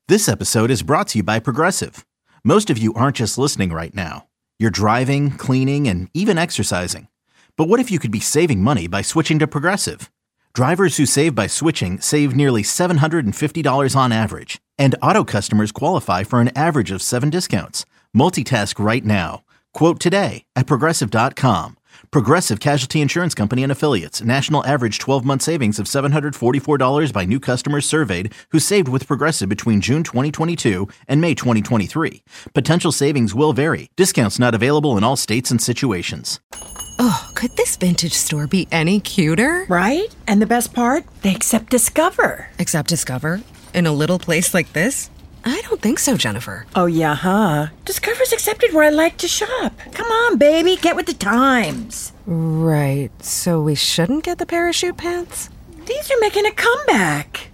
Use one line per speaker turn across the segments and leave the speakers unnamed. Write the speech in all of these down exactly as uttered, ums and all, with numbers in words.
This episode is brought to you by Progressive. Most of you aren't just listening right now. You're driving, cleaning, and even exercising. But what if you could be saving money by switching to Progressive? Drivers who save by switching save nearly seven hundred fifty dollars on average. And auto customers qualify for an average of seven discounts. Multitask right now. Quote today at Progressive dot com. Progressive Casualty Insurance Company and Affiliates. National average twelve-month savings of seven hundred forty-four dollars by new customers surveyed who saved with Progressive between June twenty twenty-two and May twenty twenty-three. Potential savings will vary. Discounts not available in all states and situations.
Oh, could this vintage store be any cuter?
Right? And the best part? They accept Discover.
Accept Discover? In a little place like this? I don't think so, Jennifer.
Oh, yeah, huh? Discover's accepted where I like to shop. Come on, baby, get with the times.
Right, so we shouldn't get the parachute pants?
These are making a comeback.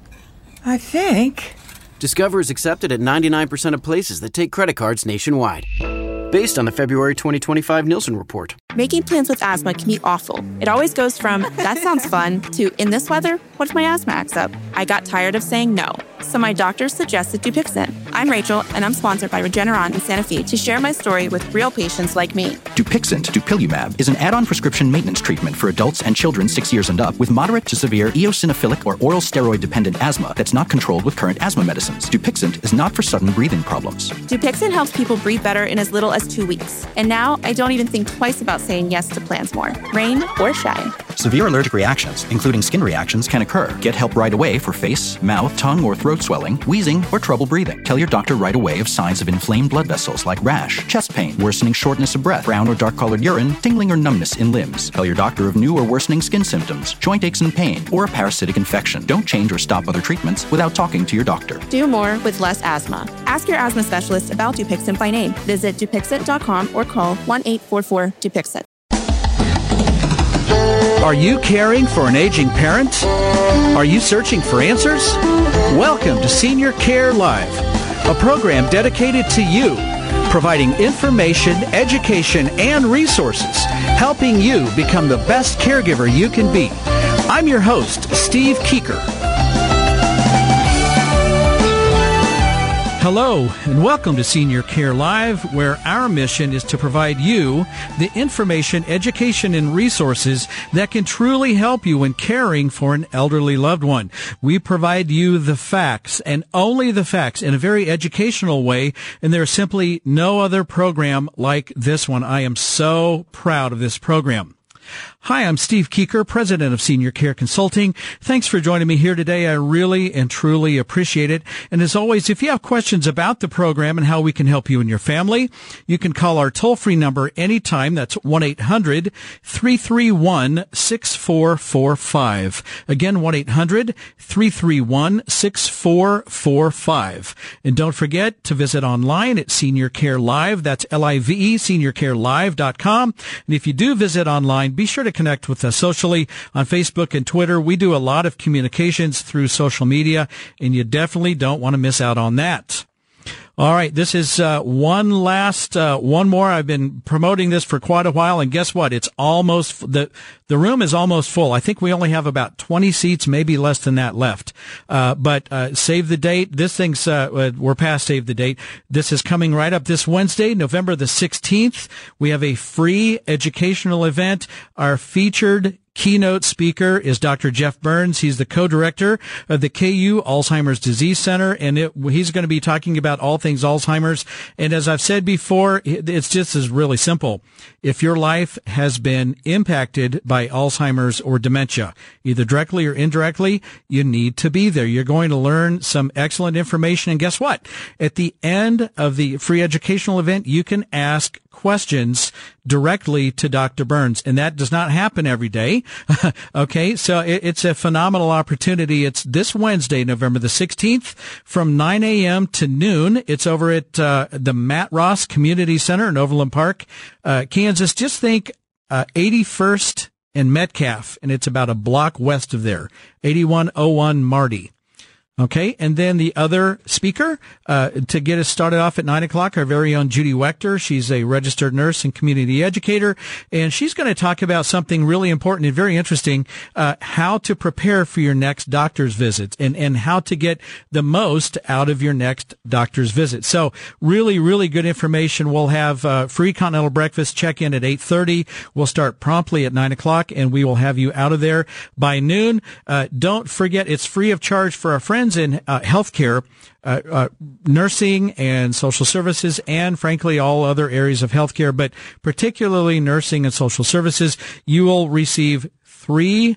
I think.
Discover is accepted at ninety-nine percent of places that take credit cards nationwide. Based on the February twenty twenty-five Nielsen report.
Making plans with asthma can be awful. It always goes from, that sounds fun, to, in this weather, what if my asthma acts up? I got tired of saying no, so my doctor suggested Dupixent. I'm Rachel, and I'm sponsored by Regeneron in Santa Fe to share my story with real patients like me.
Dupixent, dupilumab, is an add-on prescription maintenance treatment for adults and children six years and up with moderate to severe eosinophilic or oral steroid-dependent asthma that's not controlled with current asthma medicines. Dupixent is not for sudden breathing problems.
Dupixent helps people breathe better in as little as two weeks. And now, I don't even think twice about saying yes to plans more, rain or shine.
Severe allergic reactions, including skin reactions, can occur. Get help right away for face, mouth, tongue, or throat swelling, wheezing, or trouble breathing. Tell your doctor right away of signs of inflamed blood vessels like rash, chest pain, worsening shortness of breath, brown or dark-colored urine, tingling or numbness in limbs. Tell your doctor of new or worsening skin symptoms, joint aches and pain, or a parasitic infection. Don't change or stop other treatments without talking to your doctor.
Do more with less asthma. Ask your asthma specialist about Dupixent by name. Visit Dupixent dot com or call one eight four four Dupixent.
Are you caring for an aging parent? Are you searching for answers? Welcome to Senior Care Live, a program dedicated to you, providing information, education, and resources, helping you become the best caregiver you can be. I'm your host, Steve Keeker. Hello, and welcome to Senior Care Live, where our mission is to provide you the information, education, and resources that can truly help you in caring for an elderly loved one. We provide you the facts, and only the facts, in a very educational way, and there is simply no other program like this one. I am so proud of this program. Hi, I'm Steve Keeker, president of Senior Care Consulting. Thanks for joining me here today. I really and truly appreciate it. And as always, if you have questions about the program and how we can help you and your family, you can call our toll-free number anytime. That's one eight hundred three three one six four four five. Again, one eight hundred three three one six four four five. And don't forget to visit online at Senior Care Live. That's L I V E, senior care live dot com. And if you do visit online, be sure to connect with us socially on Facebook and Twitter. We do a lot of communications through social media, and you definitely don't want to miss out on that. All right, this is uh, one last, uh, one more. I've been promoting this for quite a while, and guess what? It's almost, the the room is almost full. I think we only have about twenty seats, maybe less than that left. Uh, but uh, save the date. This thing's, uh, we're past save the date. This is coming right up this Wednesday, November the sixteenth. We have a free educational event. Our featured keynote speaker is Doctor Jeff Burns. He's the co-director of the K U Alzheimer's Disease Center, and it, he's going to be talking about all things Alzheimer's. And as I've said before, it's just as really simple. If your life has been impacted by Alzheimer's or dementia, either directly or indirectly, you need to be there. You're going to learn some excellent information. And guess what? At the end of the free educational event, you can ask questions directly to Doctor Burns, and that does not happen every day. Okay, so it, it's a phenomenal opportunity. It's this Wednesday, November the sixteenth, from nine a.m. to noon. It's over at uh, the Matt Ross Community Center in Overland Park, uh, Kansas. Just think uh, eighty-first and Metcalf, and it's about a block west of there, eighty-one oh one Marty. Okay, and then the other speaker uh, to get us started off at nine o'clock, our very own Judy Wechter. She's a registered nurse and community educator, and she's going to talk about something really important and very interesting, uh, how to prepare for your next doctor's visit and, and how to get the most out of your next doctor's visit. So really, really good information. We'll have uh, free continental breakfast check-in at eight thirty. We'll start promptly at nine o'clock, and we will have you out of there by noon. Uh, don't forget, it's free of charge for our friends in uh, healthcare, uh, uh, nursing and social services, and frankly, all other areas of healthcare, but particularly nursing and social services. You will receive three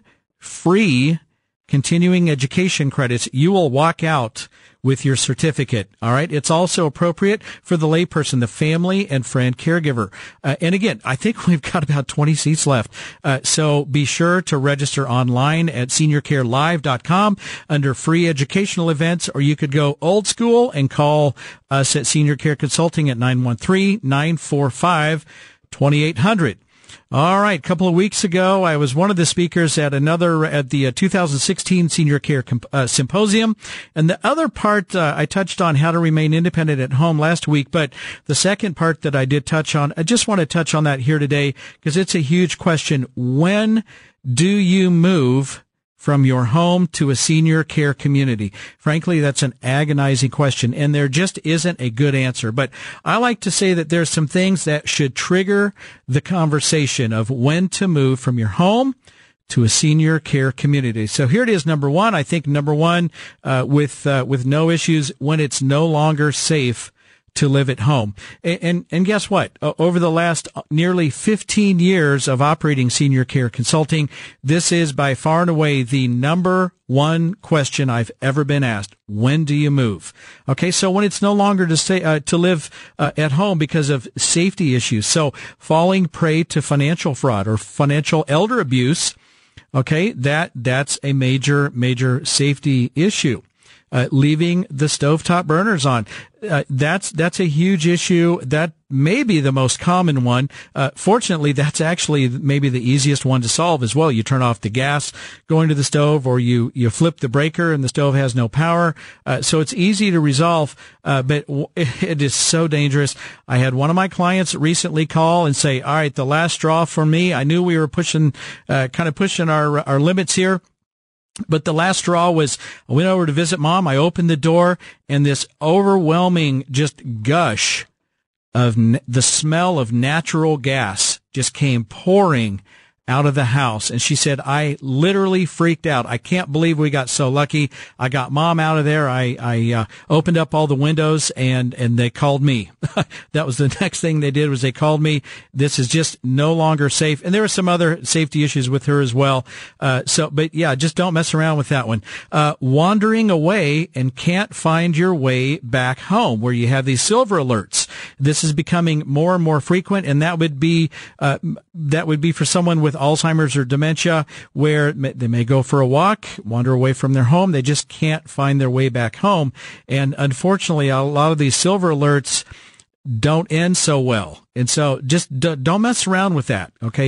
free continuing education credits. You will walk out with your certificate. All right. It's also appropriate for the layperson, the family and friend caregiver. Uh, and again, I think we've got about twenty seats left. Uh, so be sure to register online at senior care live dot com under free educational events, or you could go old school and call us at Senior Care Consulting at nine one three, nine four five, two eight zero zero. All right. A couple of weeks ago, I was one of the speakers at another, at the uh, two thousand sixteen Senior Care Comp- uh, Symposium. And the other part, uh, I touched on how to remain independent at home last week. But the second part that I did touch on, I just want to touch on that here today because it's a huge question. When do you move from your home to a senior care community? Frankly, that's an agonizing question, and there just isn't a good answer. But I like to say that there's some things that should trigger the conversation of when to move from your home to a senior care community. So here it is, number one. I think number one, uh, with uh, with no issues, when it's no longer safe to live at home. And, and, and guess what? Uh, over the last nearly fifteen years of operating Senior Care Consulting, this is by far and away the number one question I've ever been asked. When do you move? Okay, so when it's no longer to stay, uh, to live uh, at home because of safety issues. So falling prey to financial fraud or financial elder abuse, okay, that that's a major, major safety issue. Uh, leaving the stovetop burners on. Uh, that's, that's a huge issue. That may be the most common one. Uh, fortunately, that's actually maybe the easiest one to solve as well. You turn off the gas going to the stove, or you, you flip the breaker and the stove has no power. Uh, so it's easy to resolve, uh, but it is so dangerous. I had one of my clients recently call and say, all right, the last straw for me, I knew we were pushing, uh, kind of pushing our, our limits here. But the last straw was, I went over to visit mom. I opened the door, and this overwhelming just gush of n- the smell of natural gas just came pouring out of the house. And she said, I literally freaked out. I can't believe we got so lucky. I got mom out of there. I, I, uh, opened up all the windows, and, and they called me. That was the next thing they did, was they called me. This is just no longer safe. And there were some other safety issues with her as well. Uh, so, but yeah, just don't mess around with that one. Uh, wandering away and can't find your way back home, where you have these silver alerts. This is becoming more and more frequent, and that would be, uh, that would be for someone with Alzheimer's or dementia, where they may go for a walk, wander away from their home. They just can't find their way back home. And unfortunately, a lot of these silver alerts don't end so well. And so just don't mess around with that. Okay.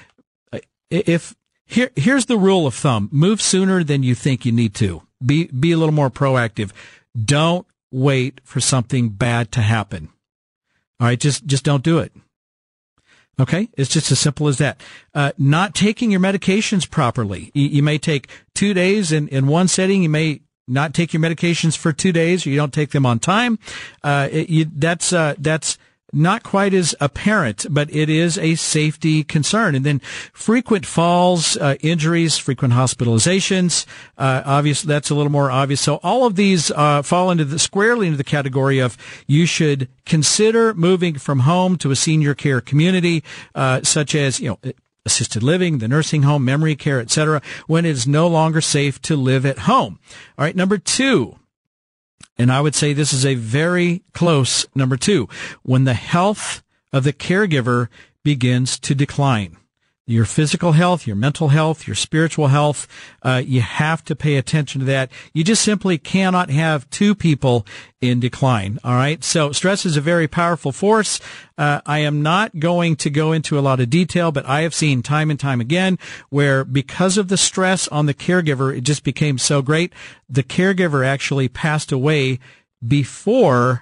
If here, here's the rule of thumb: move sooner than you think you need to. Be, be a little more proactive. Don't wait for something bad to happen. All right. Just, just don't do it. Okay, it's just as simple as that. Uh, not taking your medications properly. You, you may take two days in, in one setting. You may not take your medications for two days, or you don't take them on time. Uh, it, you, that's, uh, that's not quite as apparent, but it is a safety concern. And then frequent falls, uh, injuries, frequent hospitalizations, uh, obviously that's a little more obvious. So all of these, uh, fall into the, squarely into the category of you should consider moving from home to a senior care community, uh, such as, you know, assisted living, the nursing home, memory care, et cetera, when it is no longer safe to live at home. All right. Number two. And I would say this is a very close number two, when the health of the caregiver begins to decline. your physical health, your mental health, your spiritual health. Uh, you have to pay attention to that. You just simply cannot have two people in decline. All right. So stress is a very powerful force. Uh, I am not going to go into a lot of detail, but I have seen time and time again where because of the stress on the caregiver, it just became so great. The caregiver actually passed away before,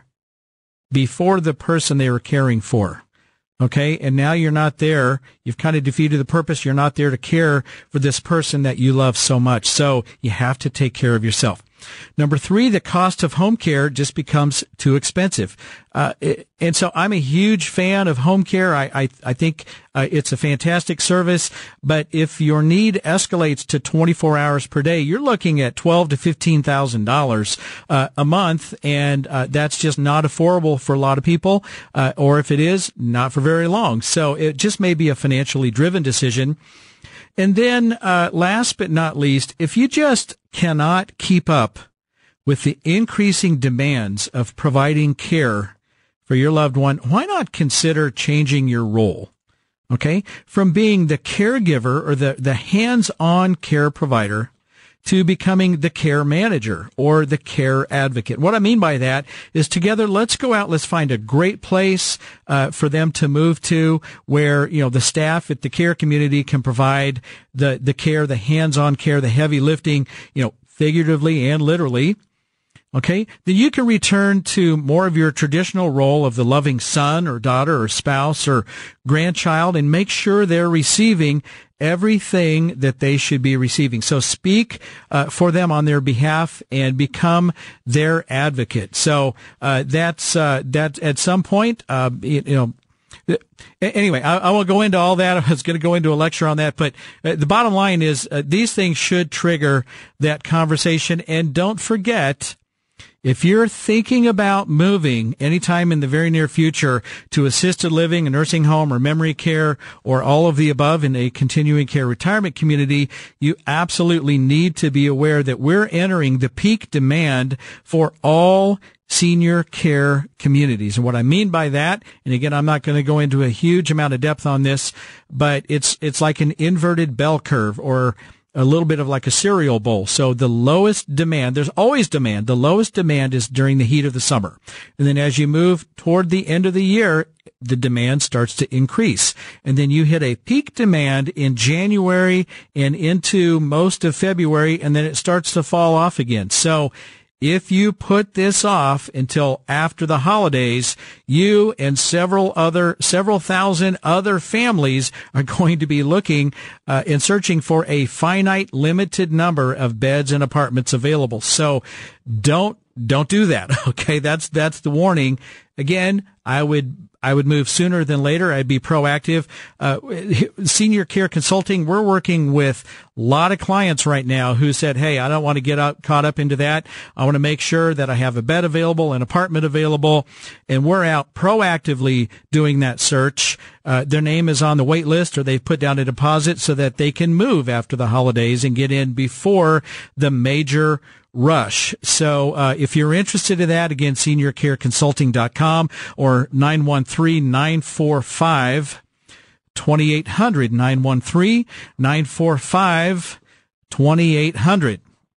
before the person they were caring for. Okay, and now you're not there. You've kind of defeated the purpose. You're not there to care for this person that you love so much. So you have to take care of yourself. Number three, the cost of home care just becomes too expensive. Uh, it, and so I'm a huge fan of home care. I, I, I think uh, it's a fantastic service. But if your need escalates to twenty-four hours per day, you're looking at twelve to fifteen thousand dollars uh, a month, and uh, that's just not affordable for a lot of people. Uh, or if it is, not for very long. So it just may be a financially driven decision. And then, uh, last but not least, if you just cannot keep up with the increasing demands of providing care for your loved one, why not consider changing your role? Okay? From being the caregiver or the, the hands-on care provider to becoming the care manager or the care advocate. What I mean by that is together, let's go out, let's find a great place uh, for them to move to where, you know, the staff at the care community can provide the, the care, the hands-on care, the heavy lifting, you know, figuratively and literally. Okay, then you can return to more of your traditional role of the loving son or daughter or spouse or grandchild and make sure they're receiving everything that they should be receiving. So speak uh, for them on their behalf and become their advocate. So uh, that's uh, that at some point, uh, you, you know. Anyway, I, I won't go into all that. I was going to go into a lecture on that, but uh, the bottom line is uh, these things should trigger that conversation. And don't forget, if you're thinking about moving anytime in the very near future to assisted living, a nursing home, or memory care, or all of the above in a continuing care retirement community, you absolutely need to be aware that we're entering the peak demand for all senior care communities. And what I mean by that, and again, I'm not going to go into a huge amount of depth on this, but it's it's like an inverted bell curve or a little bit of like a cereal bowl. So the lowest demand, there's always demand. The lowest demand is during the heat of the summer. And then as you move toward the end of the year, the demand starts to increase. And then you hit a peak demand in January and into most of February, and then it starts to fall off again. So if you put this off until after the holidays, you and several other, several thousand other families are going to be looking uh, and searching for a finite, limited number of beds and apartments available. So don't, don't do that. Okay. That's, that's the warning. Again, I would, I would move sooner than later. I'd be proactive. Uh, senior care consulting, we're working with a lot of clients right now who said, hey, I don't want to get out, caught up into that. I want to make sure that I have a bed available, an apartment available, and we're out proactively doing that search. Uh, their name is on the wait list or they've put down a deposit so that they can move after the holidays and get in before the major rush. So uh, if you're interested in that, again, senior care consulting dot com or nine one three, nine four five, two eight zero zero, nine one three, nine four five, two eight zero zero.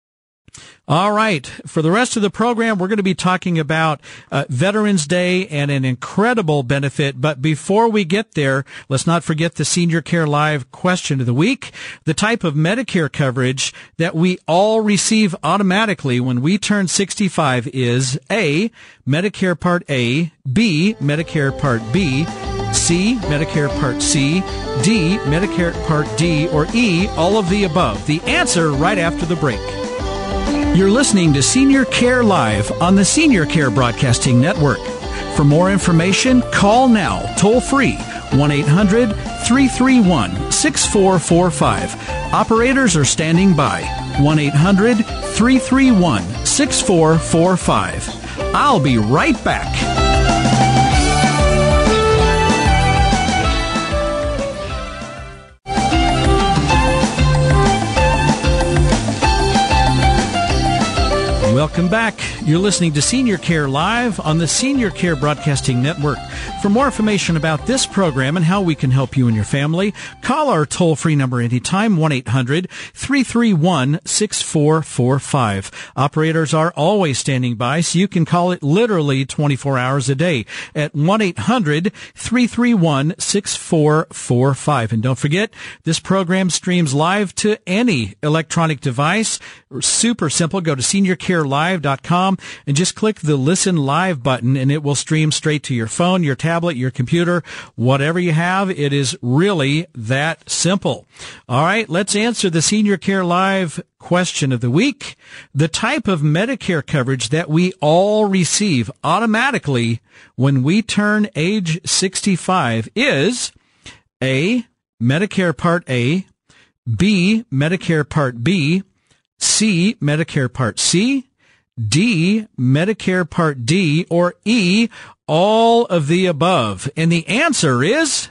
All right. For the rest of the program, we're going to be talking about uh, Veterans Day and an incredible benefit. But before we get there, let's not forget the Senior Care Live question of the week. The type of Medicare coverage that we all receive automatically when we turn sixty-five is A, Medicare Part A, B, Medicare Part B, C, Medicare Part C, D, Medicare Part D, or E, all of the above. The answer right after the break. You're listening to Senior Care Live on the Senior Care Broadcasting Network. For more information, call now, toll free, one eight hundred, three three one, six four four five. Operators are standing by, one eight hundred, three three one, six four four five. I'll be right back. Welcome back. You're listening to Senior Care Live on the Senior Care Broadcasting Network. For more information about this program and how we can help you and your family, call our toll-free number anytime, one eight hundred three three one six four four five. Operators are always standing by, so you can call it literally twenty-four hours a day at one eight hundred three three one six four four five. And don't forget, this program streams live to any electronic device. Super simple. Go to senior care live dot com and just click the Listen Live button, and it will stream straight to your phone, your tablet, your computer, whatever you have. It is really that simple. All right, let's answer the Senior Care Live question of the week. The type of Medicare coverage that we all receive automatically when we turn age sixty-five is A, Medicare Part A, B, Medicare Part B, C, Medicare Part C, D, Medicare Part D, or E, all of the above. And the answer is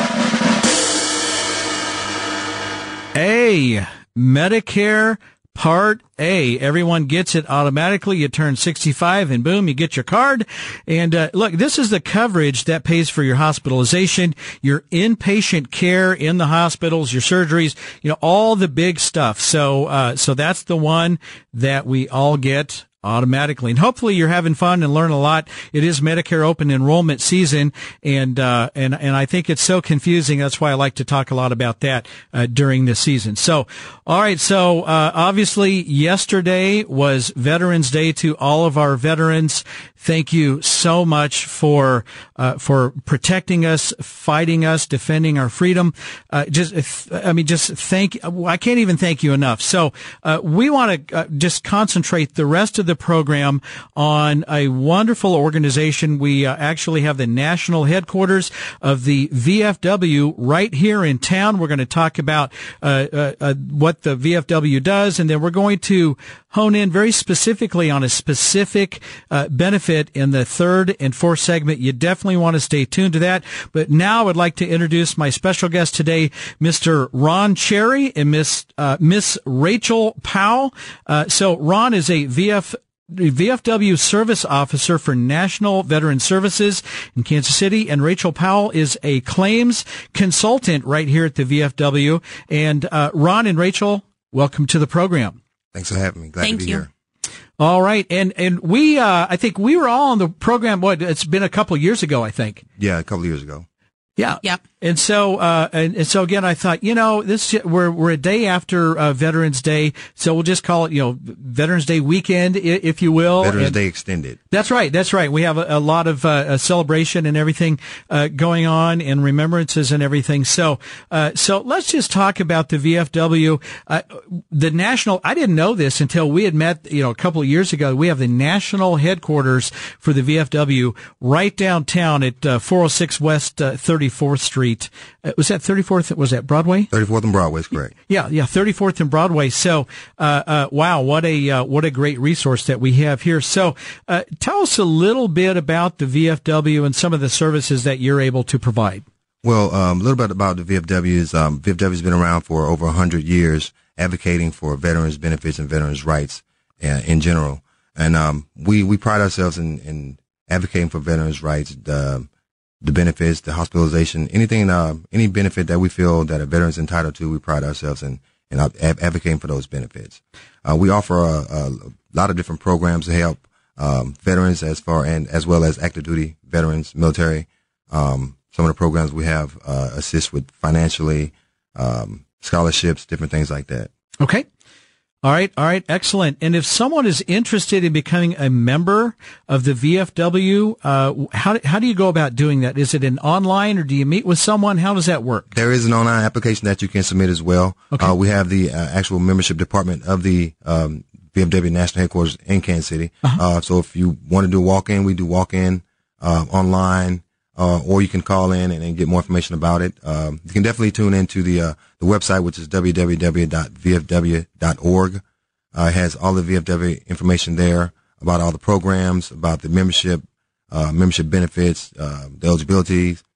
A, Medicare Part A. Everyone gets it automatically. You turn sixty-five and boom, you get your card. And uh, look, this is the coverage that pays for your hospitalization, your inpatient care in the hospitals, your surgeries, you know, all the big stuff. So, uh, so that's the one that we all get automatically. And hopefully you're having fun and learn a lot. It is Medicare open enrollment season, and uh and and I think it's so confusing. That's why I like to talk a lot about that uh, during this season. So, all right, so uh obviously yesterday was Veterans Day. To all of our veterans, thank you so much for uh for protecting us, fighting us, defending our freedom. Uh just I mean just thank I can't even thank you enough. So, uh we want to uh, just concentrate the rest of the program on a wonderful organization. We uh, actually have the national headquarters of the V F W right here in town. We're going to talk about uh, uh, uh, what the V F W does, and then we're going to hone in very specifically on a specific uh, benefit in the third and fourth segment. You definitely want to stay tuned to that. But now I'd like to introduce my special guest today, Mister Ron Cherry and Miss uh, Miss Rachel Powell. Uh, so Ron is a V F V F W Service Officer for National Veteran Services in Kansas City, and Rachel Powell is a claims consultant right here at the V F W. And uh, Ron and Rachel, welcome to the program.
Thanks for having me. Glad
Thank
to be
you.
here.
All right, and and we, uh, I think we were all on the program. What? It's been a couple of years ago, I think.
Yeah, a couple of years ago.
Yeah.
Yep.
And so, uh, and, and so again, I thought, you know, this, we're, we're a day after, uh, Veterans Day. So we'll just call it, you know, Veterans Day weekend, if you will.
Veterans
and
Day extended.
That's right. That's right. We have a, a lot of, uh, a celebration and everything, uh, going on, and remembrances and everything. So, uh, so let's just talk about the V F W. Uh, the national, I didn't know this until we had met, you know, a couple of years ago. We have the national headquarters for the V F W right downtown at, uh, four oh six West, uh, thirty-fourth Street. Uh, was that thirty-fourth? Was that Broadway?
thirty-fourth and Broadway is correct.
Yeah, yeah, thirty-fourth and Broadway. So, uh, uh, wow, what a, uh, what a great resource that we have here. So, uh, tell us a little bit about the V F W and some of the services that you're able to provide.
Well, um, a little bit about the V F W is, um, V F W has been around for over a hundred years, advocating for veterans benefits and veterans rights uh, in general. And, um, we, we pride ourselves in, in advocating for veterans rights, the, the benefits, the hospitalization, anything, uh, any benefit that we feel that a veteran is entitled to, we pride ourselves in, in advocating for those benefits. Uh, we offer a, a lot of different programs to help, um, veterans as far, and as well as active duty veterans, military. Um, some of the programs we have, uh, assist with financially, um, scholarships, different things like that.
Okay. All right. All right. Excellent. And if someone is interested in becoming a member of the V F W, uh, how, how do you go about doing that? Is it an online, or do you meet with someone? How does that work?
There is an online application that you can submit as well. Okay. Uh, we have the uh, actual membership department of the, um, V F W national headquarters in Kansas City. Uh-huh. Uh, so if you want to do walk-in, we do walk-in, uh, online, uh, or you can call in and, and get more information about it. Um, you can definitely tune into the, uh, the website, which is w w w dot v f w dot org. Uh, it has all the V F W information there about all the programs, about the membership, uh, membership benefits, uh, the eligibility,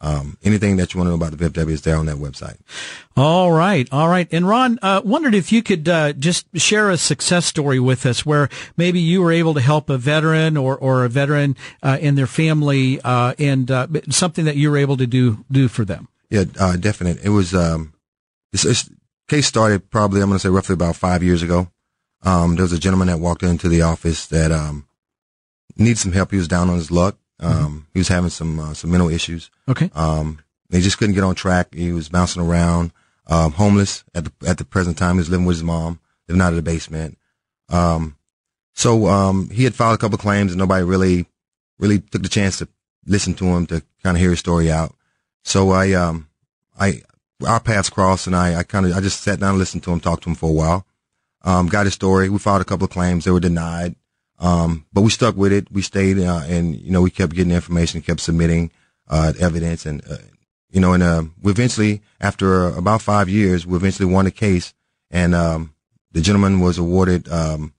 Um, anything that you want to know about the V F W is there on that website.
All right. All right. And Ron, uh, wondered if you could, uh, just share a success story with us where maybe you were able to help a veteran or, or a veteran, uh, and their family, uh, and, uh, something that you were able to do, do for them.
Yeah, uh, definite. It was, um, this, this case started probably, I'm going to say roughly about five years ago. Um, there was a gentleman that walked into the office that, um, needed some help. He was down on his luck. Um, mm-hmm. He was having some, uh, some mental issues.
Okay.
Um, they just couldn't get on track. He was bouncing around, um, homeless at the, at the present time. He was living with his mom, living out of the basement. Um, so, um, he had filed a couple of claims and nobody really, really took the chance to listen to him, to kind of hear his story out. So I, um, I, our paths crossed and I, I kind of, I just sat down and listened to him, talked to him for a while. Um, got his story. We filed a couple of claims. They were denied. Um, but we stuck with it. We stayed, uh, and, you know, we kept getting information, kept submitting, uh, evidence. And, uh, you know, and, uh, we eventually, after uh, about five years, we eventually won the case. And, um, the gentleman was awarded, um,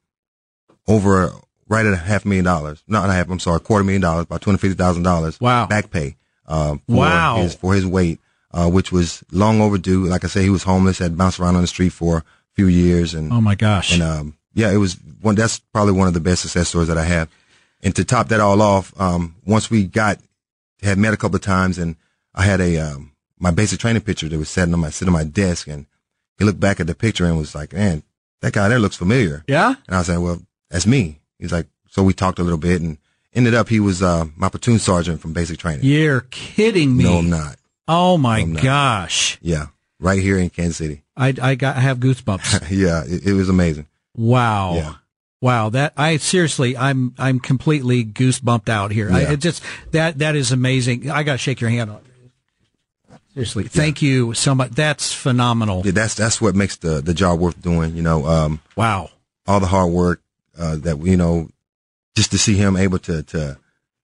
over right at a half million dollars. Not a half, I'm sorry, a quarter million dollars, about two hundred fifty thousand dollars.
Wow.
Back pay, uh, for
wow.
his, for his wait, uh, which was long overdue. Like I said, he was homeless, had bounced around on the street for a few years. And,
oh my gosh.
And, um, yeah, it was one, that's probably one of the best success stories that I have. And to top that all off, um, once we got, had met a couple of times and I had a, um, my basic training picture that was sitting on my, sitting on my desk, and he looked back at the picture and was like, man, that guy there looks familiar.
Yeah.
And I was like, well, that's me. He's like, so we talked a little bit and ended up, he was, uh, my platoon sergeant from basic training.
You're kidding me.
No, I'm not.
Oh my
no,
gosh.
Yeah. Right here in Kansas City.
I, I got, I have goosebumps.
Yeah. It, it was amazing.
Wow.
Yeah.
Wow. That I seriously, I'm, I'm completely goosebumped out here.
Yeah.
I it just, that, that is amazing. I got to shake your hand on it. Seriously. Thank yeah. you so much. That's phenomenal.
Yeah, that's, that's what makes the, the job worth doing. You know, um,
wow.
All the hard work, uh, that, you know, just to see him able to, to,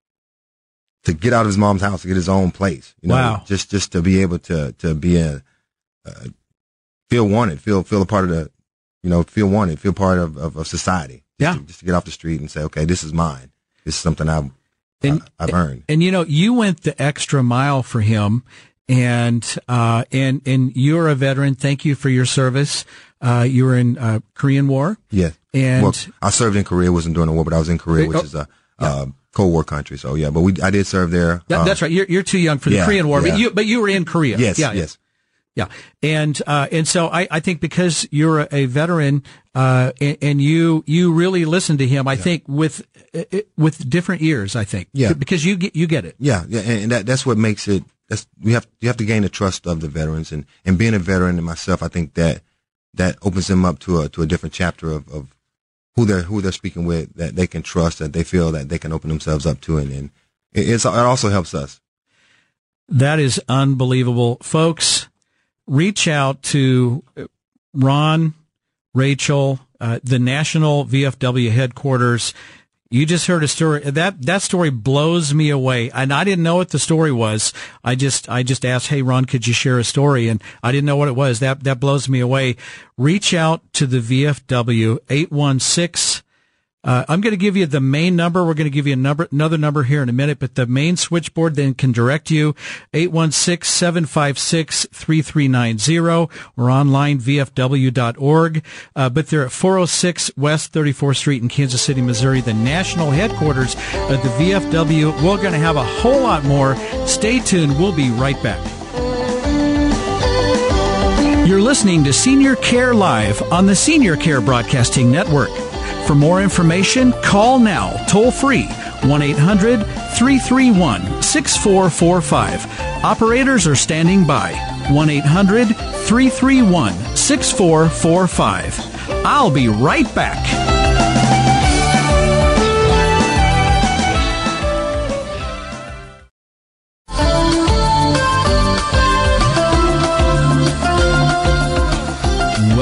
to get out of his mom's house, to get his own place, you know,
wow.
just, just to be able to, to be a, uh, feel wanted, feel, feel a part of the, you know, feel wanted, feel part of, of, of society. Just
yeah.
To, just to get off the street and say, okay, this is mine. This is something I've,
and,
I, I've earned.
And, you know, you went the extra mile for him, and, uh, and, and you're a veteran. Thank you for your service. Uh, you were in, uh, Korean War.
Yeah.
And
well, I served in Korea, wasn't during the war, but I was in Korea, which oh, is a, yeah. uh, Cold War country. So yeah, but we, I did serve there.
That,
um,
that's right. You're, you're too young for the
yeah,
Korean War,
yeah.
but you, but you were in Korea.
Yes.
Yeah,
yes.
Yeah. And, uh, and so I, I think because you're a, a veteran, uh, and, and you, you really listen to him, I yeah. think with, uh, with different ears, I think.
Yeah.
Because you get, you get it.
Yeah. Yeah. And that, that's what makes it, that's, we have, you have to gain the trust of the veterans, and, and being a veteran and myself, I think that, that opens them up to a, to a different chapter of, of who they're, who they're speaking with, that they can trust, that they feel that they can open themselves up to. And, and it, it's, it also helps us.
That is unbelievable. Folks, reach out to Ron, Rachel, uh, the National V F W headquarters. You just heard a story. That, that story blows me away. And I didn't know what the story was. I just, I just asked, hey, Ron, could you share a story? And I didn't know what it was. That, that blows me away. Reach out to the V F W, eight one six. Uh, I'm going to give you the main number. We're going to give you a number, another number here in a minute, but the main switchboard then can direct you, eight one six, seven five six, three three nine zero, or online, v f w dot org. Uh, but they're at four oh six West thirty-fourth Street in Kansas City, Missouri, the national headquarters of the V F W. We're going to have a whole lot more. Stay tuned. We'll be right back. You're listening to Senior Care Live on the Senior Care Broadcasting Network. For more information, call now, toll free, one eight hundred, three three one, six four four five. Operators are standing by, one eight hundred, three three one, six four four five. I'll be right back.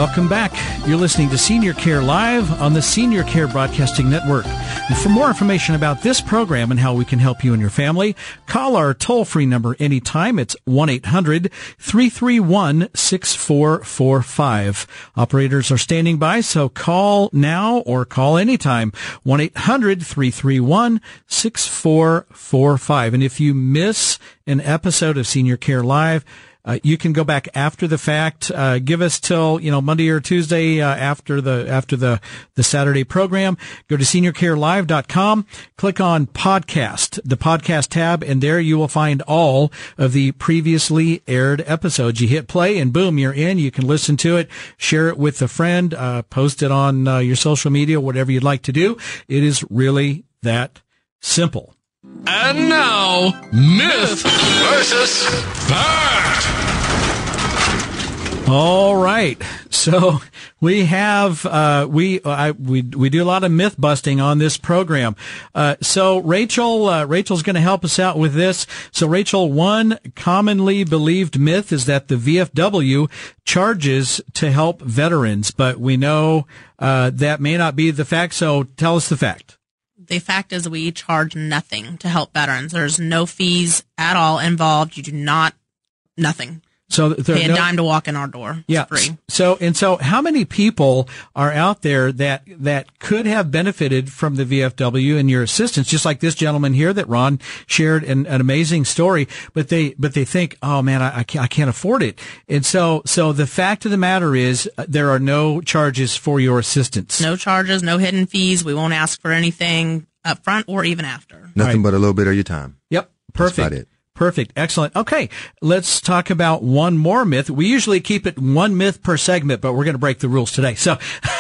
Welcome back. You're listening to Senior Care Live on the Senior Care Broadcasting Network. And for more information about this program and how we can help you and your family, call our toll-free number anytime. It's one eight hundred three three one six four four five. Operators are standing by, so call now or call anytime. one eight hundred three three one six four four five. And if you miss an episode of Senior Care Live, Uh, you can go back after the fact. Uh, give us till, you know, Monday or Tuesday, uh, after the, after the, the Saturday program. Go to senior care live dot com, click on podcast, the podcast tab, and there you will find all of the previously aired episodes. You hit play and boom, you're in. You can listen to it, share it with a friend, uh, post it on uh, your social media, whatever you'd like to do. It is really that simple.
And now, myth versus fact.
All right. So we have, uh, we, I, we, we do a lot of myth busting on this program. Uh, so Rachel, uh, Rachel's going to help us out with this. So Rachel, one commonly believed myth is that the V F W charges to help veterans, but we know, uh, that may not be the fact. So tell us the fact.
The fact is we charge nothing to help veterans. There's no fees at all involved. You do not, nothing.
So there
pay a
no,
dime to walk in our door. It's
yeah.
free.
So, and so how many people are out there that, that could have benefited from the V F W and your assistance, just like this gentleman here that Ron shared an, an amazing story, but they, but they think, oh man, I, I can't, I can't afford it. And so, so the fact of the matter is uh, there are no charges for your assistance.
No charges, no hidden fees. We won't ask for anything up front or even after.
Nothing
right.
but a little bit of your time.
Yep. Perfect.
That's about it.
Perfect. Excellent. Okay. Let's talk about one more myth. We usually keep it one myth per segment, but we're going to break the rules today. So,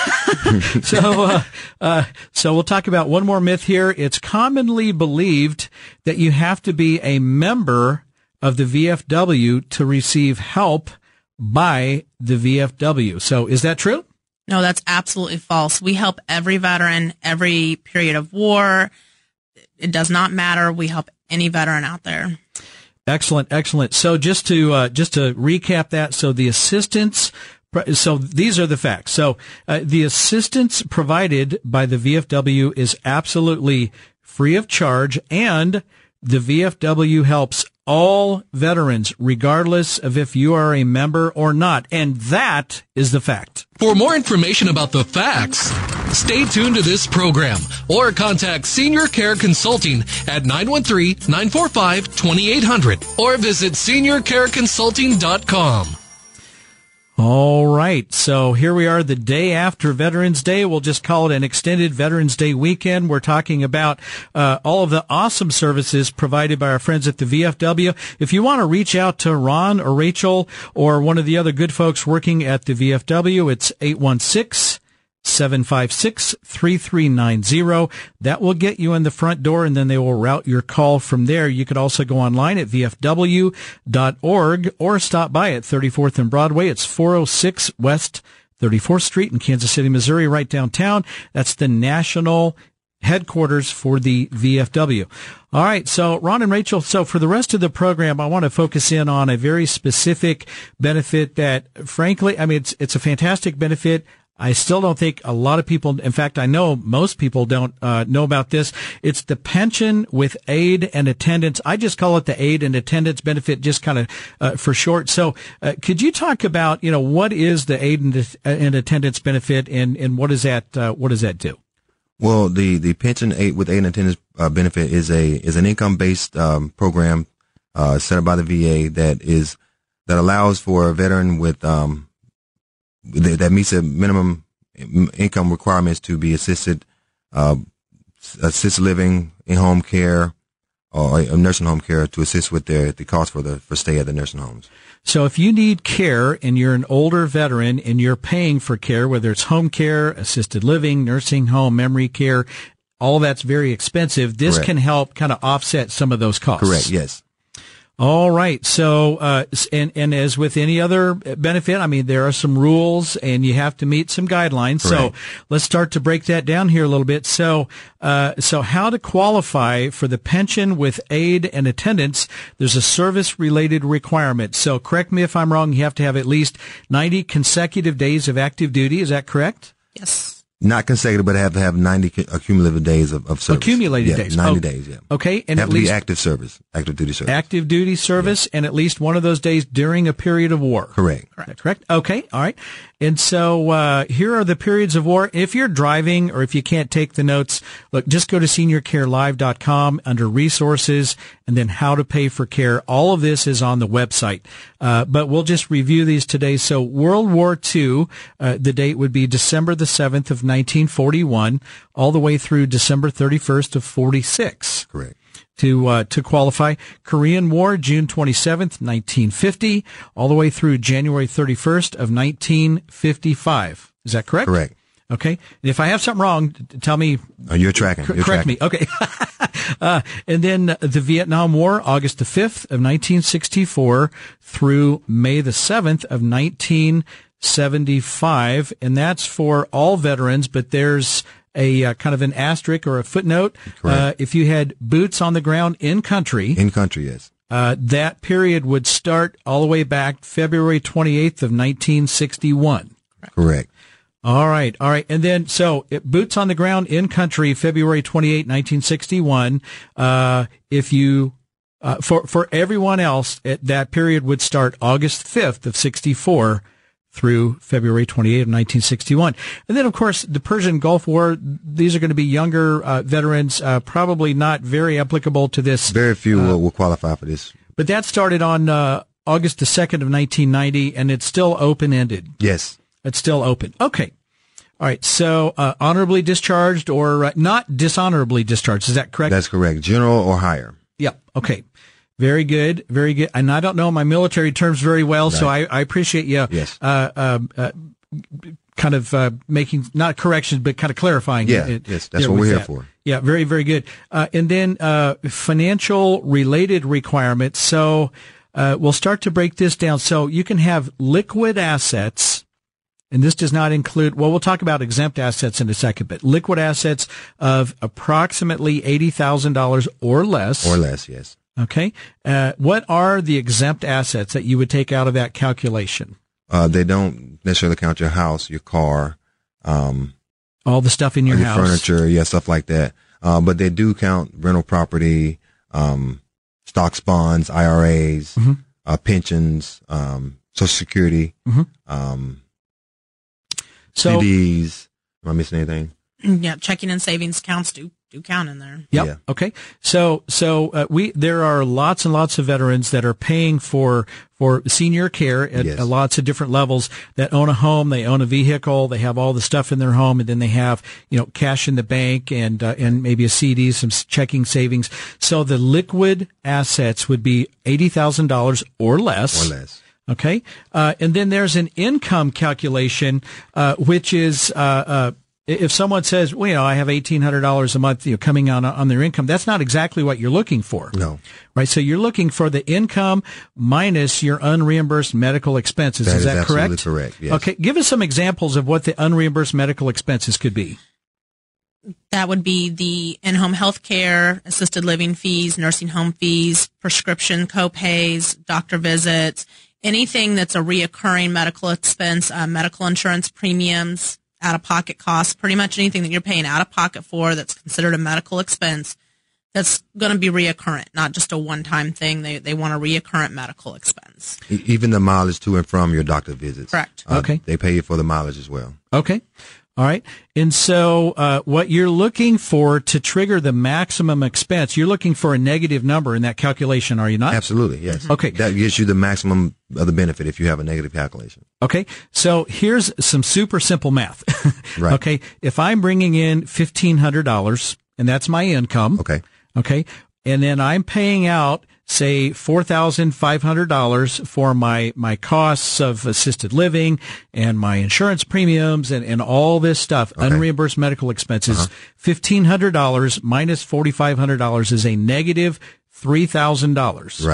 so, uh, uh, so we'll talk about one more myth here. It's commonly believed that you have to be a member of the V F W to receive help by the V F W. So is that true?
No, that's absolutely false. We help every veteran, every period of war. It does not matter. We help any veteran out there.
Excellent, excellent. So just to uh, just to recap that, so the assistance, so these are the facts. So uh, the assistance provided by the V F W is absolutely free of charge, and the V F W helps all veterans, regardless of if you are a member or not. And that is the fact.
For more information about the facts, stay tuned to this program or contact Senior Care Consulting at nine one three, nine four five, two eight zero zero or visit senior care consulting dot com.
All right. So here we are the day after Veterans Day. We'll just call it an extended Veterans Day weekend. We're talking about uh, all of the awesome services provided by our friends at the V F W. If you want to reach out to Ron or Rachel or one of the other good folks working at the V F W, it's eight one six, seven five six, three three nine zero. That will get you in the front door, and then they will route your call from there. You could also go online at v f w dot org or stop by at thirty-fourth and Broadway. It's four oh six West thirty-fourth Street in Kansas City, Missouri, right downtown. That's the national headquarters for the V F W. All right. So Ron and Rachel, so for the rest of the program, I want to focus in on a very specific benefit that, frankly, I mean, it's, it's a fantastic benefit. I still don't think a lot of people, in fact, I know most people don't uh, know about this. It's the pension with aid and attendance. I just call it the aid and attendance benefit, just kind of uh, for short. So uh, could you talk about, you know, what is the aid and, and attendance benefit, and, and what does that, uh, what does that do?
Well, the, the pension aid with aid and attendance uh, benefit is a, is an income-based um, program uh, set up by the V A that is, that allows for a veteran with, um, that meets a minimum income requirements to be assisted, uh, assisted living, in-home care, or nursing home care to assist with their, the cost for the, for stay at the nursing homes.
So if you need care and you're an older veteran and you're paying for care, whether it's home care, assisted living, nursing home, memory care, all that's very expensive. This
Correct.
Can help kind of offset some of those costs.
Correct. Yes.
All right. So, uh, and, and as with any other benefit, I mean, there are some rules and you have to meet some guidelines.
Correct.
So let's start to break that down here a little bit. So, uh, so how to qualify for the pension with aid and attendance. There's a service related requirement. So correct me if I'm wrong. You have to have at least ninety consecutive days of active duty. Is that correct?
Yes.
Not consecutive, but have to have ninety accumulative days of, of service.
Accumulated
yeah,
days.
ninety
oh,
days, yeah.
Okay. And
have
at
to
least
be active service, active duty service.
active duty service
yeah.
and at least one of those days during a period of war.
Correct.
Correct. Correct. Okay. All right. And so, uh, here are the periods of war. If you're driving or if you can't take the notes, look, just go to senior care live dot com under resources and then how to pay for care. All of this is on the website. Uh, but we'll just review these today. So World War Two, uh, the date would be December the seventh of nineteen forty-one all the way through December thirty-first of forty-six.
Correct.
To, uh, to qualify. Korean War, June twenty-seventh, nineteen fifty, all the way through January thirty-first of nineteen fifty-five. Is that correct?
Correct.
Okay. If I have something wrong, tell me.
Oh, you're tracking. You're
correct
tracking.
me. Okay. uh, and then the Vietnam War, August the fifth of nineteen sixty-four through May the seventh of nineteen seventy-five. And that's for all veterans, but there's a uh, kind of an asterisk or a footnote. Uh, if you had boots on the ground in country.
In country, yes.
Uh, that period would start all the way back February twenty-eighth of nineteen sixty-one.
Correct.
All right. All right. And then, so it, boots on the ground in country, February twenty-eighth, nineteen sixty-one. Uh, if you, uh, for, for everyone else, it, that period would start August fifth of sixty-four through February twenty-eighth of nineteen sixty-one. And then, of course, the Persian Gulf War, these are going to be younger, uh, veterans, uh, probably not very applicable to this.
Very few
uh,
will, will qualify for this.
But that started on, uh, August the second of nineteen ninety, and it's still open-ended.
Yes.
It's still open. Okay. All right. So, uh, honorably discharged or uh, not dishonorably discharged. Is that correct?
That's correct. General or higher.
Yep. Okay. Very good. Very good. And I don't know my military terms very well, right. so I, I appreciate you,
yes.
uh, uh, uh, kind of, uh, making, not corrections, but kind of clarifying.
Yeah.
It,
yes. That's what we're here
that.
for.
Yeah. Very, very good. Uh, and then, uh, financial related requirements. So, uh, we'll start to break this down. So you can have liquid assets. And this does not include, well, we'll talk about exempt assets in a second, but liquid assets of approximately eighty thousand dollars or less.
Or less, yes.
Okay. Uh, what are the exempt assets that you would take out of that calculation?
Uh, they don't necessarily count your house, your car, um,
all the stuff in your,
your
house,
furniture, yeah, stuff like that. Uh, but they do count rental property, um, stocks, bonds, I R As, mm-hmm. uh, pensions, um, Social Security,
mm-hmm.
um,
so,
C Ds. Am I missing anything?
Yeah, checking and savings accounts do do count in there.
Yep.
Yeah.
Okay. So so uh, we there are lots and lots of veterans that are paying for for senior care at
yes.
uh, lots of different levels. That own a home, they own a vehicle, they have all the stuff in their home, and then they have you know cash in the bank and uh, and maybe a C D, some checking savings. So the liquid assets would be eighty thousand dollars or less.
Or less.
Okay. Uh, and then there's an income calculation, uh, which is, uh, uh, if someone says, well, you know, I have eighteen hundred dollars a month, you know, coming on, on their income, that's not exactly what you're looking for.
No.
Right. So you're looking for the income minus your unreimbursed medical expenses.
That
is
is
that
absolutely
correct?
correct. Yes.
Okay. Give us some examples of what the unreimbursed medical expenses could be.
That would be the in-home health care, assisted living fees, nursing home fees, prescription co-pays, doctor visits, anything that's a reoccurring medical expense, uh, medical insurance premiums, out-of-pocket costs, pretty much anything that you're paying out-of-pocket for that's considered a medical expense that's going to be reoccurrent, not just a one-time thing. They they want a reoccurrent medical expense.
Even the mileage to and from your doctor visits.
Correct.
Uh,
Okay.
They pay you for the mileage as well.
Okay. All right. And so, uh, what you're looking for to trigger the maximum expense, you're looking for a negative number in that calculation, are you not?
Absolutely, yes.
Okay.
That gives you the maximum of the benefit if you have a negative calculation.
Okay. So here's some super simple math.
Right.
Okay. If I'm bringing in fifteen hundred dollars and that's my income.
Okay.
Okay. And then I'm paying out, say, four thousand five hundred dollars for my, my costs of assisted living and my insurance premiums and, and all this stuff,
okay.
unreimbursed medical expenses.
Uh-huh.
fifteen hundred dollars minus four thousand five hundred dollars is a negative three thousand dollars.
Right.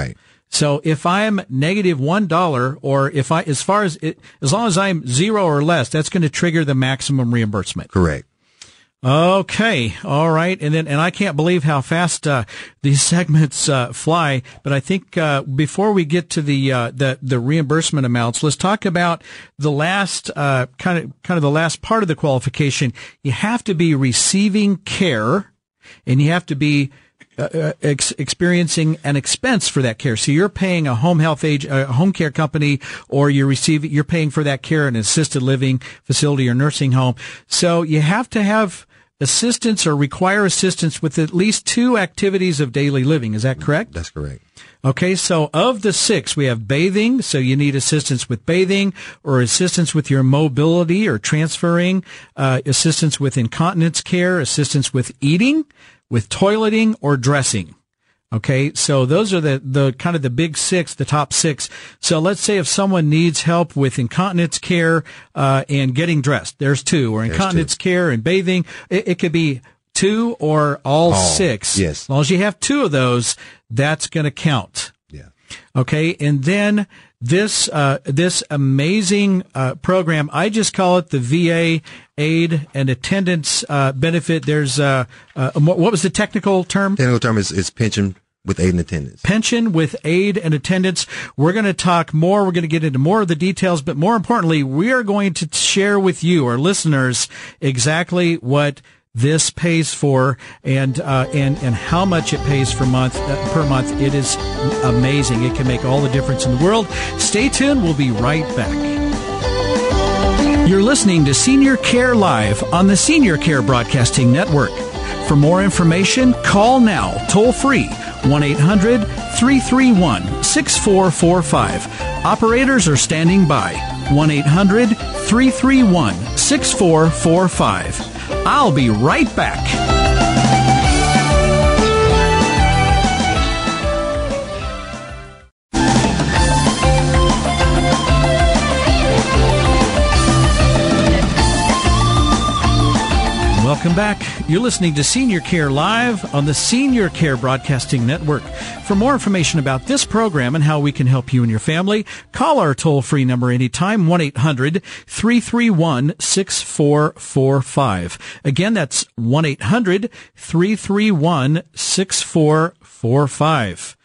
So if I'm negative one dollar, or if I, as far as it, as long as I'm zero or less, that's going to trigger the maximum reimbursement.
Correct.
Okay. All right. And then, and I can't believe how fast, uh, these segments, uh, fly. But I think, uh, before we get to the, uh, the, the reimbursement amounts, let's talk about the last, uh, kind of, kind of the last part of the qualification. You have to be receiving care, and you have to be, uh, ex- experiencing an expense for that care. So you're paying a home health age, a home care company, or you're receiving, you're paying for that care in an assisted living facility or nursing home. So you have to have assistance or require assistance with at least two activities of daily living. Is that correct?
That's correct.
Okay, so of the six, we have bathing, so you need assistance with bathing, or assistance with your mobility or transferring, uh, assistance with incontinence care, assistance with eating, with toileting, or dressing. Okay, so those are the, the kind of the big six, the top six. So let's say if someone needs help with incontinence care, uh, and getting dressed, there's two, or incontinence care and bathing. It, it could be two or all, all six.
Yes.
As long as you have two of those, that's going to count.
Yeah.
Okay, and then this, uh, this amazing, uh, program, I just call it the V A aid and attendance, uh, benefit. There's, uh, uh, what was the technical term?
Technical term is, is pension with aid and attendance.
Pension with aid and attendance. We're going to talk more. We're going to get into more of the details, but more importantly, we are going to share with you, our listeners, exactly what this pays for, and uh, and and how much it pays for month uh, per month. It is amazing. It can make all the difference in the world. Stay tuned. We'll be right back. You're listening to Senior Care Live on the Senior Care Broadcasting Network. For more information, call now, toll free, one eight hundred three three one six four four five. Operators are standing by, one eight hundred three three one six four four five. I'll be right back. Welcome back. You're listening to Senior Care Live on the Senior Care Broadcasting Network. For more information about this program and how we can help you and your family, call our toll-free number anytime, one eight hundred three three one six four four five. Again, that's one eight hundred three three one six four four five.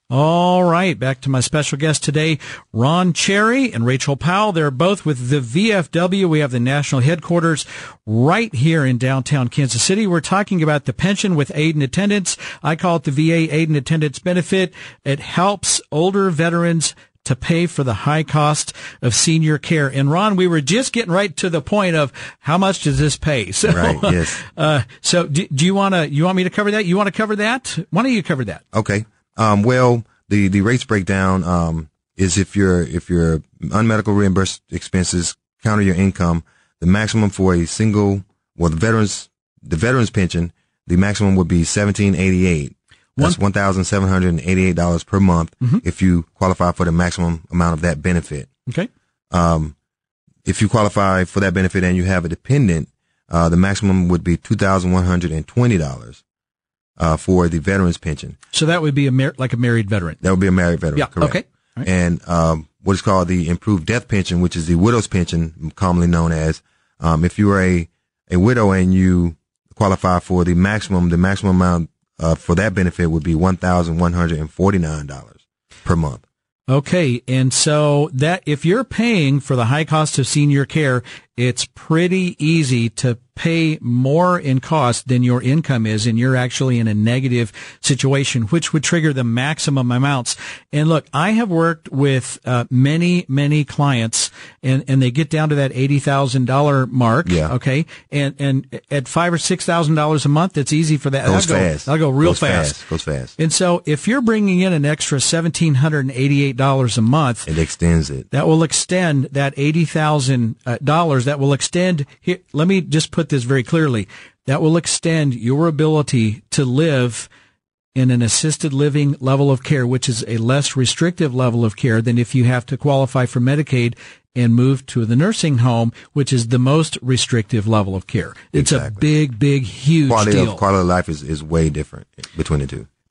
All right, back to my special guest today, Ron Cherry and Rachel Powell. They're both with the V F W. We have the national headquarters right here in downtown Kansas City. We're talking about the pension with aid and attendance. I call it the V A aid and attendance benefit. It helps older veterans to pay for the high cost of senior care. And Ron, we were just getting right to the point of how much does this pay? So,
right, yes.
Uh, so do, do you want to, you want me to cover that? You want to cover that? Why don't you cover that?
Okay. Um, well, the, the rates breakdown, um, is if your, if your unmedical reimbursed expenses counter your income, the maximum for a single, well, the veterans, the veterans pension, the maximum would be seventeen eighty-eight. That's one thousand seven hundred eighty-eight dollars per month. Mm-hmm. If you qualify for the maximum amount of that benefit.
Okay.
Um, if you qualify for that benefit and you have a dependent, uh, the maximum would be two thousand one hundred twenty dollars. Uh, for the veterans pension.
So that would be a mar- like a married veteran.
That would be a married veteran.
Yeah.
Correct.
Okay. Right.
And, um, what is called the improved death pension, which is the widow's pension, commonly known as, um, if you are a, a widow and you qualify for the maximum, the maximum amount, uh, for that benefit would be one thousand one hundred forty-nine dollars per month.
Okay. And so that if you're paying for the high cost of senior care, it's pretty easy to pay more in cost than your income is, and you're actually in a negative situation, which would trigger the maximum amounts. And look, I have worked with uh, many, many clients, and, and they get down to that eighty thousand dollars mark.
Yeah.
Okay. And, and at five or six thousand dollars a month, it's easy for that.
Goes
that'll
fast.
Go, that'll go real
Goes
fast.
fast. Goes fast.
And so if you're bringing in an extra one thousand seven hundred eighty-eight dollars a month,
it extends it.
That will extend that eighty thousand dollars. That will extend, here, let me just put this very clearly, that will extend your ability to live in an assisted living level of care, which is a less restrictive level of care than if you have to qualify for Medicaid and move to the nursing home, which is the most restrictive level of care. It's exactly. a big, big, huge
quality
deal.
Of, quality of life is, is way different between the two.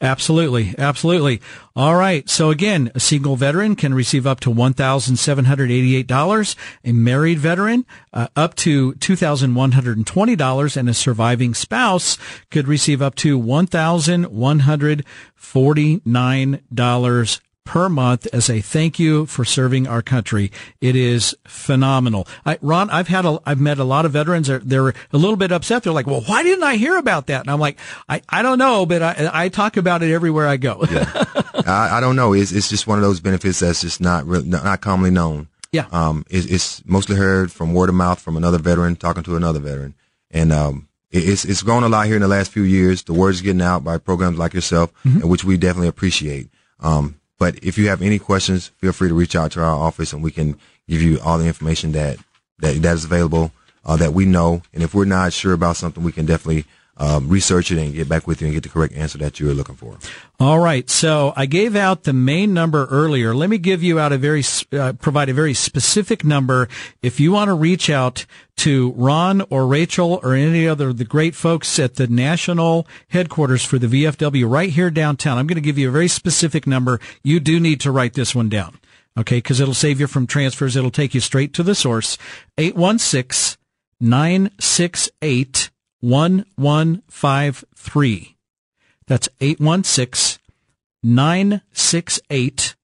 Absolutely. Absolutely. All right. So again, a single veteran can receive up to one thousand seven hundred eighty-eight dollars, a married veteran uh, up to two thousand one hundred twenty dollars, and a surviving spouse could receive up to one thousand one hundred forty-nine dollars per month as a thank you for serving our country. It is phenomenal. I, Ron, I've had a, I've met a lot of veterans. They're, they're a little bit upset. They're like, well, why didn't I hear about that? And I'm like, I, I don't know, but I, I talk about it everywhere I go.
Yeah. I, I don't know. It's, it's just one of those benefits that's just not real, not, not commonly known.
Yeah.
Um, it, it's mostly heard from word of mouth from another veteran talking to another veteran. And, um, it, it's, it's grown a lot here in the last few years. The word's getting out by programs like yourself, mm-hmm. which we definitely appreciate. Um, But if you have any questions, feel free to reach out to our office, and we can give you all the information that that, that is available, uh, that we know. And if we're not sure about something, we can definitely um, research it and get back with you and get the correct answer that you're looking for.
All right. So I gave out the main number earlier. Let me give you out a very uh, provide a very specific number if you want to reach out to Ron or Rachel or any other of the great folks at the national headquarters for the V F W right here downtown. I'm going to give you a very specific number. You do need to write this one down, okay, because it'll save you from transfers. It'll take you straight to the source. eight one six, nine six eight, one one five three. That's eight one six, nine six eight,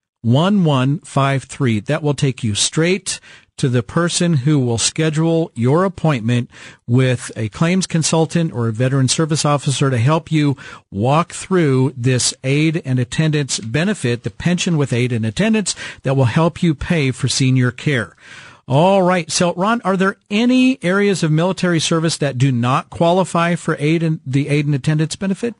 one one five three. That will take you straight to the person who will schedule your appointment with a claims consultant or a veteran service officer to help you walk through this aid and attendance benefit, the pension with aid and attendance that will help you pay for senior care. All right. So, Ron, are there any areas of military service that do not qualify for aid and the aid and attendance benefit?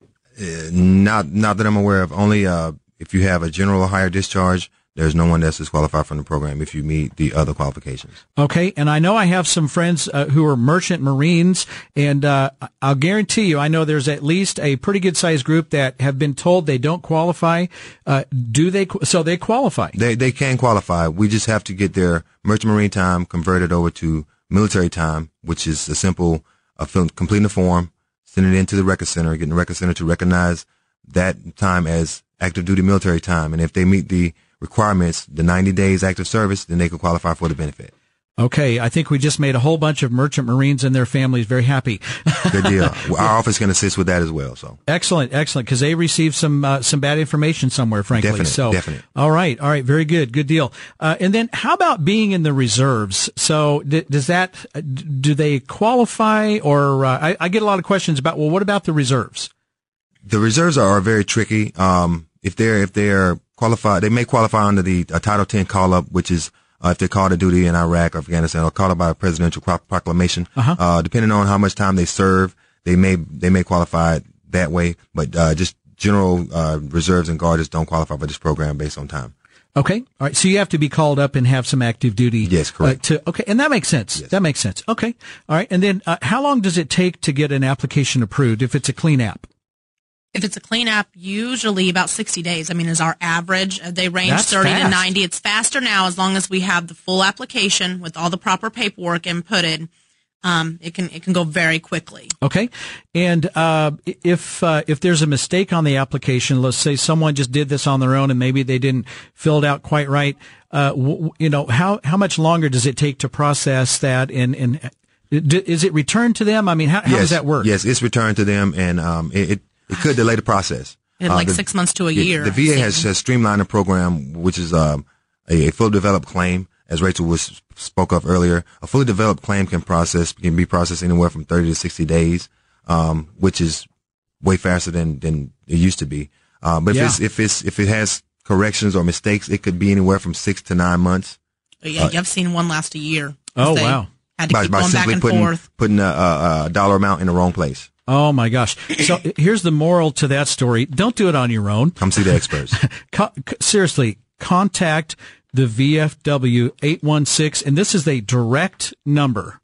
Uh, not, not that I'm aware of. Only uh, if you have a general or higher discharge, there's no one that's disqualified from the program if you meet the other qualifications.
Okay. And I know I have some friends uh, who are merchant Marines, and uh, I'll guarantee you, I know there's at least a pretty good sized group that have been told they don't qualify. Uh, do they? So they qualify?
They they can qualify. We just have to get their merchant Marine time converted over to military time, which is a simple uh, completing the form, sending it into the record center, getting the record center to recognize that time as active duty military time. And if they meet the requirements, the ninety days active service, then they can qualify for the benefit.
Okay, I think we just made a whole bunch of merchant Marines and their families very happy.
Good deal. Our office can assist with that as well. So
excellent, excellent, because they received some uh, some bad information somewhere, frankly.
Definite,
so,
definite.
All right, all right, very good, good deal. Uh, and then, how about being in the reserves? So, d- does that do they qualify? Or uh, I, I get a lot of questions about, well, what about the reserves?
The reserves are, are very tricky. Um, if they're if they're qualified, they may qualify under the uh, Title ten call up, which is Uh, if they're called to duty in Iraq or Afghanistan, or called up by a presidential proclamation,
uh-huh.
uh, depending on how much time they serve, they may, they may qualify that way. But, uh, just general, uh, reserves and guards don't qualify for this program based on time.
Okay. All right. So you have to be called up and have some active duty.
Yes, correct.
Uh, to, okay. And that makes sense.
Yes.
That makes sense. Okay. All right. And then, uh, how long does it take to get an application approved if it's a clean app?
If it's a clean app, usually about sixty days. I mean, is our average. They range
That's
thirty
fast.
to ninety. It's faster now as long as we have the full application with all the proper paperwork inputted. Um, it can it can go very quickly.
Okay. And uh, if uh, if there's a mistake on the application, let's say someone just did this on their own and maybe they didn't fill it out quite right, uh, w- you know, how how much longer does it take to process that? And, and is it returned to them? I mean, how, how
yes,
does that work?
Yes, it's returned to them, and um, it, it It could delay the process.
In like uh, the, six months to a year.
The V A has, has streamlined the program, which is um, a, a fully developed claim, as Rachel was spoke of earlier. A fully developed claim can process can be processed anywhere from thirty to sixty days, um, which is way faster than than it used to be. Uh, but if
yeah.
it's if it's if it has corrections or mistakes, it could be anywhere from six to nine months.
Yeah, uh, I've seen one last a year.
Oh wow!
Had to
by,
keep
by
going
simply
back and
putting,
forth.
Putting a, a, a dollar amount in the wrong place.
Oh my gosh. So here's the moral to that story. Don't do it on your own.
Come see the experts.
Co- seriously, contact the V F W eight one six, and this is a direct number,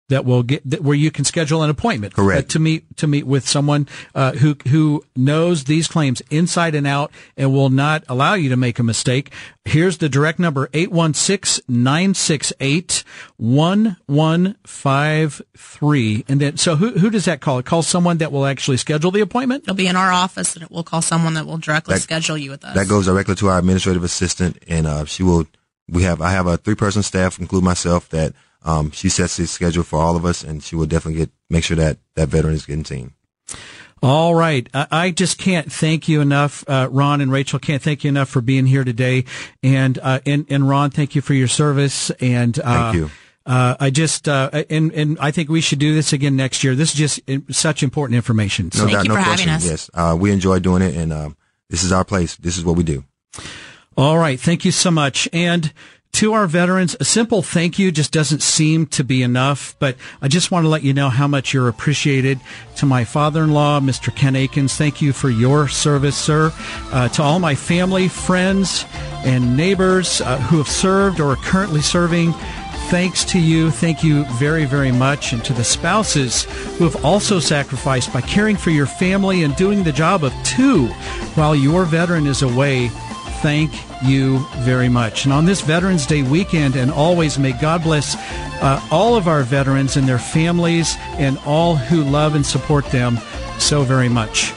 that will get that, where you can schedule an appointment.
Correct.
Uh, to meet to meet with someone uh, who who knows these claims inside and out and will not allow you to make a mistake. Here's the direct number: eight one six, nine six eight, one one five three. And then, so who who does that call? It calls someone that will actually schedule the appointment?
It'll be in our office, and it will call someone that will directly
That-
schedule you with us.
That goes directly to our administrative assistant, and uh, she will. We have I have a three person staff, include myself, that um, she sets the schedule for all of us, and she will definitely get make sure that that veteran is getting seen.
All right. I, I just can't thank you enough. Uh, Ron and Rachel, can't thank you enough for being here today. And, uh, and, and Ron, thank you for your service. And, uh,
Thank you.
Uh, I just, uh, and, and I think we should do this again next year. This is just such important information.
No doubt, no question. Yes. Uh, we enjoy doing it, and um, this is our place. This is what we do.
All right. Thank you so much. And to our veterans, a simple thank you just doesn't seem to be enough, but I just want to let you know how much you're appreciated. To my father-in-law, Mister Ken Akins, thank you for your service, sir. Uh, to all my family, friends, and neighbors uh, who have served or are currently serving, thanks to you. Thank you very, very much. And to the spouses who have also sacrificed by caring for your family and doing the job of two while your veteran is away, thank you very much. And on this Veterans Day weekend, and always, may God bless uh, all of our veterans and their families and all who love and support them so very much.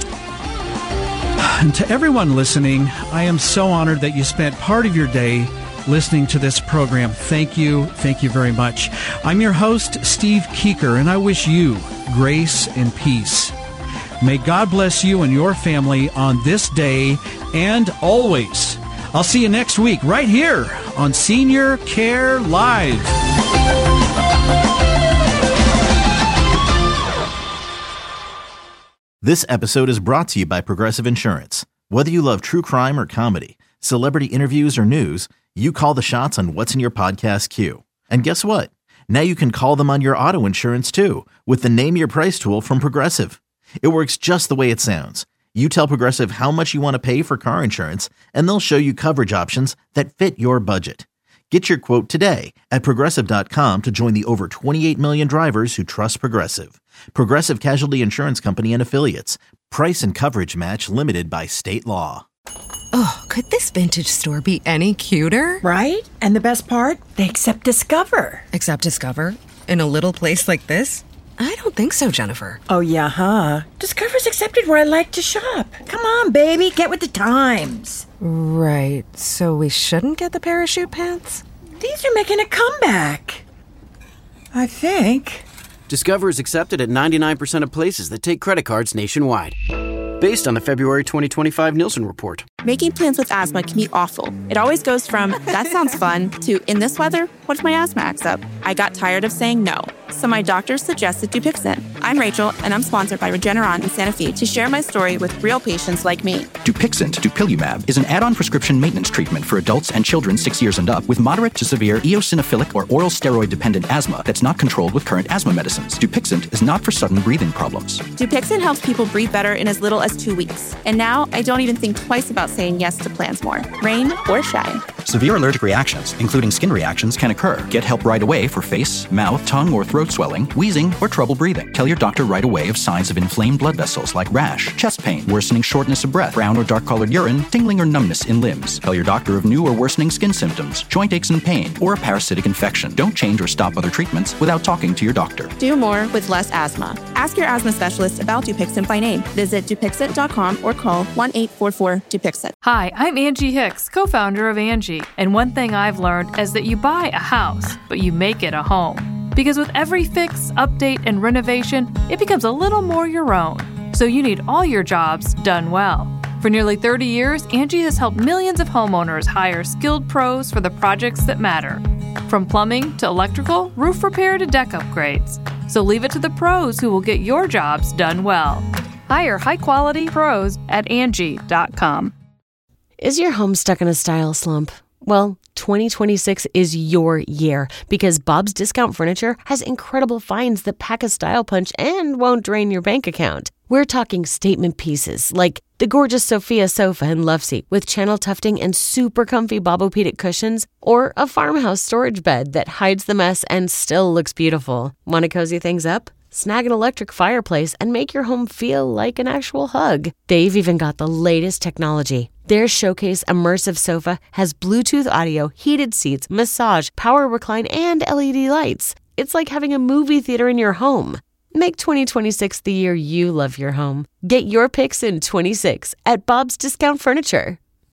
And to everyone listening, I am so honored that you spent part of your day listening to this program. Thank you. Thank you very much. I'm your host, Steve Keeker, and I wish you grace and peace. May God bless you and your family on this day and always. I'll see you next week right here on Senior Care Live.
This episode is brought to you by Progressive Insurance. Whether you love true crime or comedy, celebrity interviews or news, you call the shots on what's in your podcast queue. And guess what? Now you can call them on your auto insurance too with the Name Your Price tool from Progressive. It works just the way it sounds. You tell Progressive how much you want to pay for car insurance, and they'll show you coverage options that fit your budget. Get your quote today at Progressive dot com to join the over twenty-eight million drivers who trust Progressive. Progressive Casualty Insurance Company and Affiliates. Price and coverage match limited by state law.
Oh, could this vintage store be any cuter?
Right? And the best part? They accept Discover.
Accept Discover? In a little place like this? I don't think so, Jennifer.
Oh, yeah, huh? Discover's accepted where I like to shop. Come on, baby, get with the times.
Right, so we shouldn't get the parachute pants?
These are making a comeback. I think.
Discover is accepted at ninety-nine percent of places that take credit cards nationwide. Based on the February twenty twenty-five Nielsen report.
Making plans with asthma can be awful. It always goes from, that sounds fun, to, in this weather, what if my asthma acts up? I got tired of saying no, so my doctor suggested Dupixent. I'm Rachel, and I'm sponsored by Regeneron in Santa Fe to share my story with real patients like me.
Dupixent, dupilumab, is an add-on prescription maintenance treatment for adults and children six years and up with moderate to severe eosinophilic or oral steroid-dependent asthma that's not controlled with current asthma medicines. Dupixent is not for sudden breathing problems.
Dupixent helps people breathe better in as little as two weeks. And now, I don't even think twice about saying yes to plans more, rain or shine.
Severe allergic reactions, including skin reactions, can occur. Get help right away for face, mouth, tongue, or throat swelling, wheezing, or trouble breathing. Tell your doctor right away of signs of inflamed blood vessels like rash, chest pain, worsening shortness of breath, brown or dark-colored urine, tingling or numbness in limbs. Tell your doctor of new or worsening skin symptoms, joint aches and pain, or a parasitic infection. Don't change or stop other treatments without talking to your doctor.
Do more with less asthma. Ask your asthma specialist about Dupixent by name. Visit Dupixent dot com or call one eight four four Dupixent.
Hi, I'm Angie Hicks, co-founder of Angie. And one thing I've learned is that you buy a house, but you make it a home. Because with every fix, update, and renovation, it becomes a little more your own. So you need all your jobs done well. For nearly thirty years, Angie has helped millions of homeowners hire skilled pros for the projects that matter. From plumbing to electrical, roof repair to deck upgrades. So leave it to the pros who will get your jobs done well. Hire high-quality pros at Angie dot com.
Is your home stuck in a style slump? Well, twenty twenty-six is your year because Bob's Discount Furniture has incredible finds that pack a style punch and won't drain your bank account. We're talking statement pieces like the gorgeous Sophia sofa and loveseat with channel tufting and super comfy Bobopedic cushions, or a farmhouse storage bed that hides the mess and still looks beautiful. Want to cozy things up? Snag an electric fireplace and make your home feel like an actual hug. They've even got the latest technology. Their Showcase Immersive Sofa has Bluetooth audio, heated seats, massage, power recline, and L E D lights. It's like having a movie theater in your home. Make twenty twenty-six the year you love your home. Get your picks in twenty-six at Bob's Discount Furniture.